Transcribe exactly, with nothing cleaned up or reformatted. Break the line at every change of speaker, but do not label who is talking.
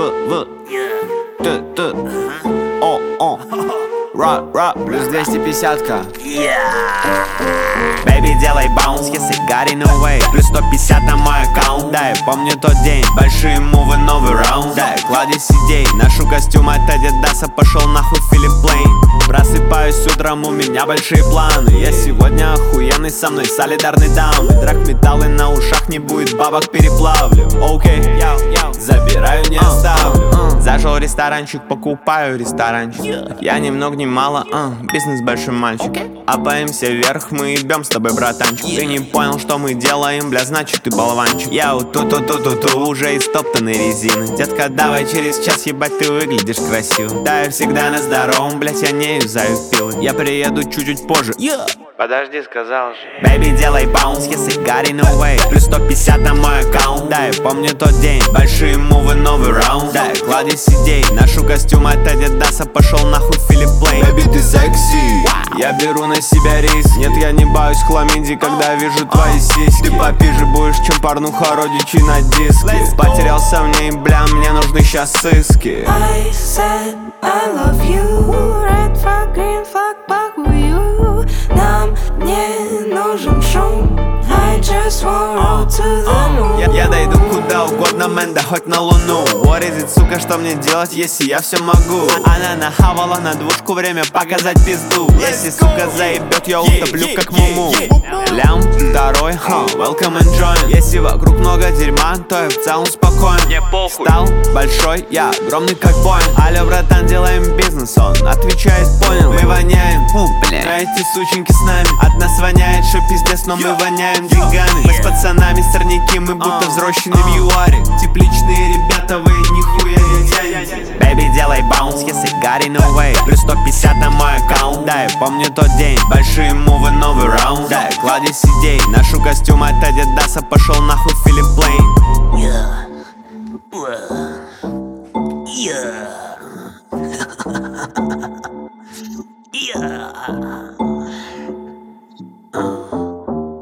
в, т, т, о, о, ра, ра, плюс двести пятьдесят-ка. Baby, делай баунс, если got in a way. Плюс сто пятьдесят на мой аккаунт. Да, я помню тот день, большие мувы, новый раунд. Да, клади сидей, ношу костюм от Адидаса. Пошел нахуй Филипп Плейн. Просыпаюсь утром, у меня большие планы. Я сегодня охуенный, со мной солидарный дамы. Драгметаллы на ушах, не будет бабок, переплавлю. Окей, okay. Забираю, не оставлю. Зашел в ресторанчик, покупаю ресторанчик. Я ни много ни мало, uh, бизнес большой мальчик. Апаемся вверх, мы ебем с тобой, братанчик. Ты не понял, что мы делаем, бля, значит ты болванчик. Я у ту-ту-ту-ту-ту, уже из топтанной резины. Детка, давай через час, ебать, ты выглядишь красиво. Да, я всегда на здоровом, блять, я не юзаю пилы. Я приеду чуть-чуть позже.
Подожди, сказал же.
Baby, делай баунс, если got in a way. Плюс сто пятьдесят на мой аккаунт. Да, я помню тот день, большие мувы, новый раунд. Да, клади сидей, ношу костюм от Адидаса. Пошел нахуй Филипп Плейн.
Baby, ты секси,
я беру на себя риск. Нет, я не боюсь хламиди, когда вижу твои сиськи. Ты попиже будешь, чем порнуха, родичи на диске. Потерялся в ней, бля, мне нужны щас сыски.
I said I love you. Red flag, green flag, back with you. Нам не нужен шум. I just want roll to the moon.
Я, я дойду куда угодно, мэн, да хоть на луну. What is it, сука, что мне делать, если я все могу? Она нахавала на двушку, время показать пизду. Если, сука, заебет, я утоплю как муму. Лям, второй, huh, welcome and join. Если вокруг много дерьма, то я в целом спокоен.
Мне похуй.
Стал большой, я огромный как Боинг. Алло, братан, делаем бизнес, он отвечает, понял. Мы воняем, фу, бля, а эти сученьки с нами. От нас воняет, что пиздец, но мы воняем деньгами. Мы с пацанами сорняки, мы будто взрослены в ЮАРе. Тепличные ребята, вы нихуя не тянете. Baby, делай баунс, если got in a way. Плюс сто пятьдесят на мой аккаунт. Да, я помню тот день, большие мувы, новый раунд. Да, клади сидей, ношу костюм от Адидаса. Пошел нахуй